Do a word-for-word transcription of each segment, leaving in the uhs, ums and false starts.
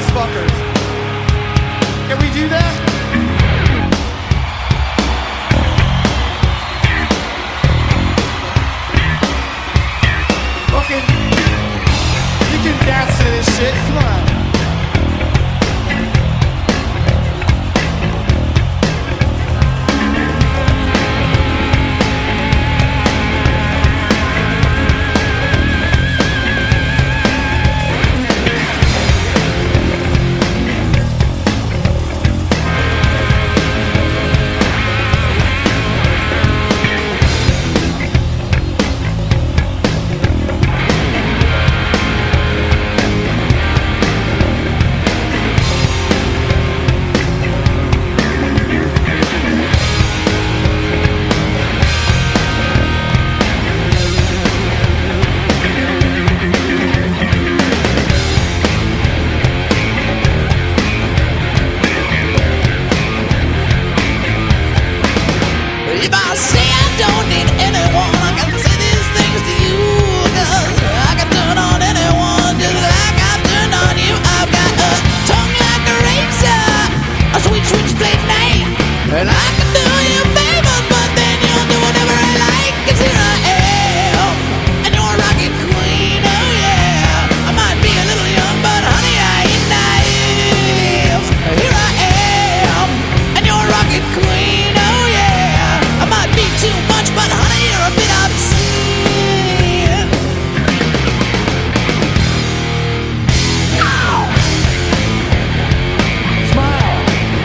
these fuckers. Can we do that? Fucking, you can dance to this shit. Come on. And I can do you favors, but then you'll do whatever I like. 'Cause here I am, and you're a rocket queen, oh yeah. I might be a little young, but honey, I ain't naive. Here I am, and you're a rocket queen, oh yeah. I might be too much, but honey, you're a bit obscene. Ow. Smile.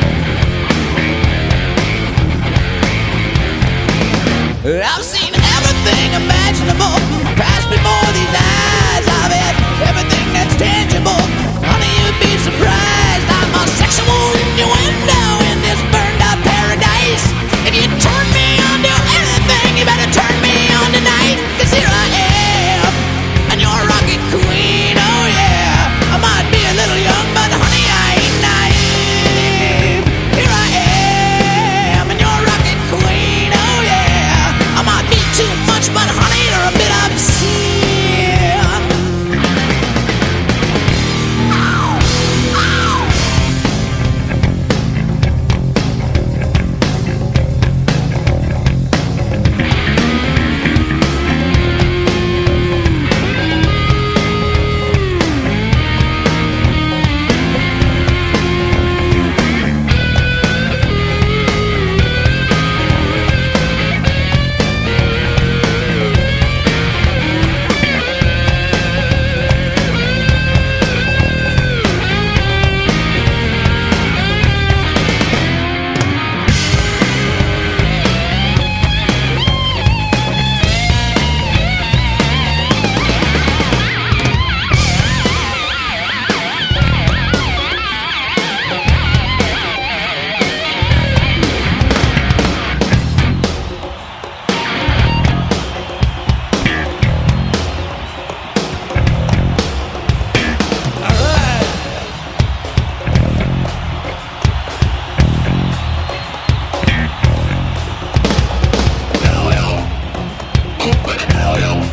I've seen everything imaginable pass before these eyes. I've had everything that's tangible. Honey, you'd be surprised. I'm a sexual innuendo in this burned out paradise. If you turn me on to anything, you better turn me on tonight. 'Cause here I am, and you're a rocket queen, oh yeah. I might be a little young, but honey, I ain't naive. Here I am, and you're a rocket queen, oh yeah. I might be too much, but honey, you're a bit obscene. Ow, ow. Hell yeah.